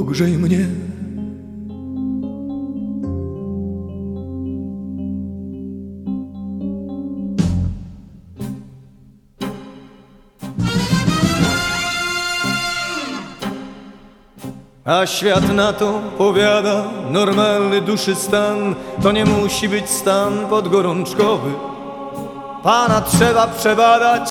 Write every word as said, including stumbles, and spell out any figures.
ogrzej mnie. A świat na to powiada, normalny duszy stan to nie musi być stan podgorączkowy. Pana trzeba przebadać